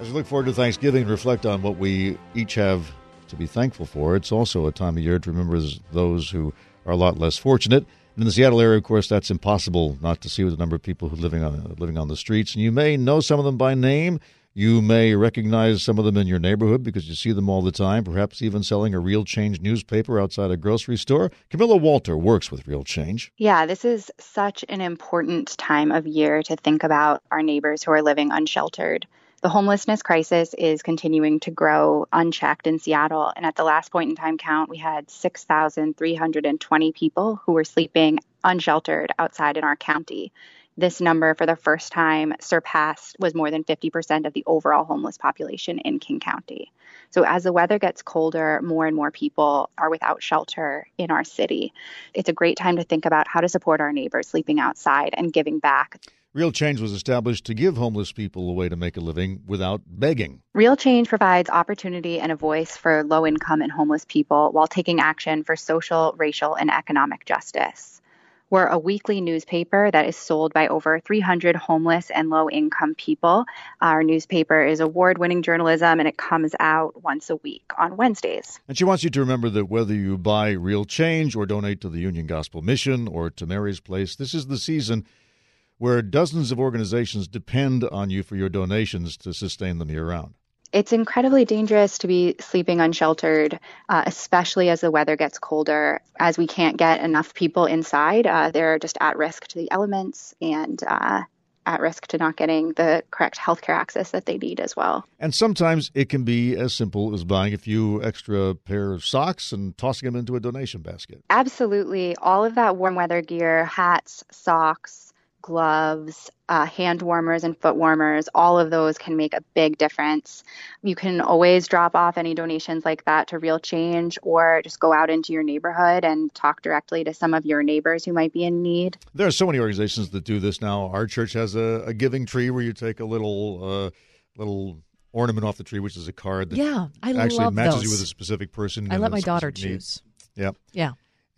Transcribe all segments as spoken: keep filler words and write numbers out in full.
As we look forward to Thanksgiving and reflect on what we each have to be thankful for, it's also a time of year to remember those who are a lot less fortunate. In the Seattle area, of course, that's impossible not to see with the number of people who are living on, living on the streets. And you may know some of them by name. You may recognize some of them in your neighborhood because you see them all the time, perhaps even selling a Real Change newspaper outside a grocery store. Camilla Walter works with Real Change. Yeah, this is such an important time of year to think about our neighbors who are living unsheltered. The homelessness crisis is continuing to grow unchecked in Seattle. And at the last point in time count, we had six thousand three hundred twenty people who were sleeping unsheltered outside in our county. This number for the first time surpassed was more than fifty percent of the overall homeless population in King County. So as the weather gets colder, more and more people are without shelter in our city. It's a great time to think about how to support our neighbors sleeping outside and giving back. Real Change was established to give homeless people a way to make a living without begging. Real Change provides opportunity and a voice for low-income and homeless people while taking action for social, racial, and economic justice. We're a weekly newspaper that is sold by over three hundred homeless and low-income people. Our newspaper is award-winning journalism, and it comes out once a week on Wednesdays. And she wants you to remember that whether you buy Real Change or donate to the Union Gospel Mission or to Mary's Place, this is the season where dozens of organizations depend on you for your donations to sustain them year-round. It's incredibly dangerous to be sleeping unsheltered, uh, especially as the weather gets colder. As we can't get enough people inside, uh, they're just at risk to the elements and uh, at risk to not getting the correct healthcare access that they need as well. And sometimes it can be as simple as buying a few extra pair of socks and tossing them into a donation basket. Absolutely. All of that warm weather gear, hats, socks, gloves, uh, hand warmers and foot warmers, all of those can make a big difference. You can always drop off any donations like that to Real Change or just go out into your neighborhood and talk directly to some of your neighbors who might be in need. There are so many organizations that do this now. Our church has a, a giving tree where you take a little uh, little ornament off the tree, which is a card that yeah, I actually love matches those. you with a specific person. I let my daughter choose. Yeah. Yeah.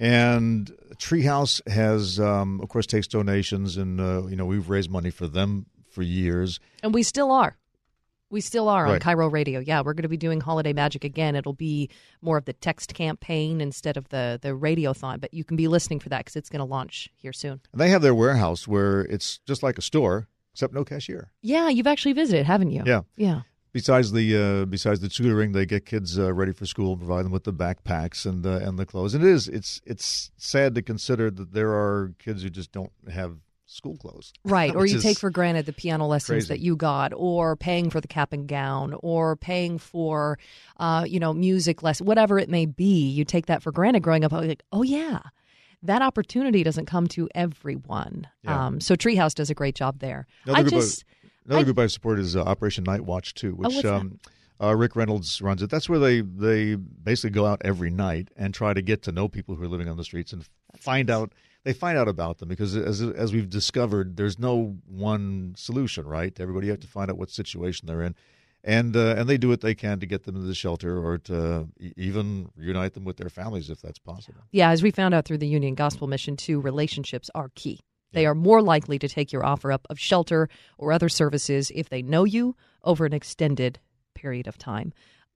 And Treehouse has, um, of course, takes donations, and uh, you know we've raised money for them for years, and we still are. We still are right. on Cairo Radio. Yeah, we're going to be doing Holiday Magic again. It'll be more of the text campaign instead of the the radiothon, but you can be listening for that because it's going to launch here soon. And they have their warehouse where it's just like a store, except no cashier. Yeah, you've actually visited, haven't you? Yeah, yeah. Besides the uh, besides the tutoring, they get kids uh, ready for school, provide them with the backpacks and uh, and the clothes. And it is it's it's sad to consider that there are kids who just don't have school clothes. Right, or you take for granted the piano lessons crazy. that you got, or paying for the cap and gown, or paying for uh, you know music lessons, whatever it may be. You take that for granted growing up. Like, oh yeah. That opportunity doesn't come to everyone. Yeah. Um, so Treehouse does a great job there. Another I group just. Of- Another I, group I support is uh, Operation Night Watch, too, oh, which what's um, uh, Rick Reynolds runs it. That's where they, they basically go out every night and try to get to know people who are living on the streets and find out they find out about them because, as as we've discovered, there's no one solution, right? Everybody have to find out what situation they're in. And uh, and they do what they can to get them to the shelter or to even reunite them with their families if that's possible. Yeah, as we found out through the Union Gospel Mission, too, relationships are key. They are more likely to take your offer up of shelter or other services if they know you over an extended period of time.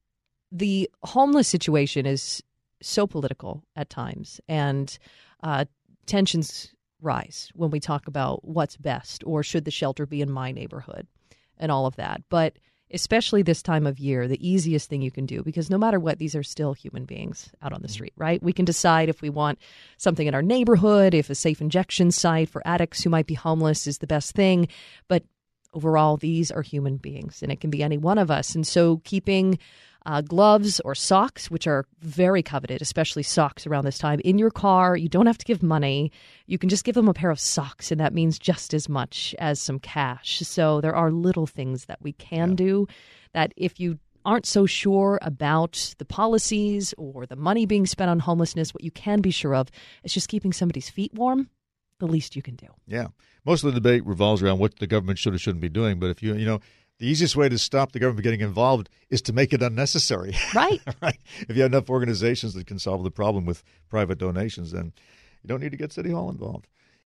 The homeless situation is so political at times, and uh, tensions rise when we talk about what's best or should the shelter be in my neighborhood and all of that. But especially this time of year, the easiest thing you can do, because no matter what, these are still human beings out on the street, right? We can decide if we want something in our neighborhood, if a safe injection site for addicts who might be homeless is the best thing. But overall, these are human beings, and it can be any one of us. And so keeping uh, gloves or socks, which are very coveted, especially socks around this time, in your car. You don't have to give money. You can just give them a pair of socks, and that means just as much as some cash. So there are little things that we can yeah. do that if you aren't so sure about the policies or the money being spent on homelessness, what you can be sure of is just keeping somebody's feet warm, the least you can do. Yeah. Most of the debate revolves around what the government should or shouldn't be doing. But if you, you know, the easiest way to stop the government getting involved is to make it unnecessary. Right. right. If you have enough organizations that can solve the problem with private donations, then you don't need to get City Hall involved.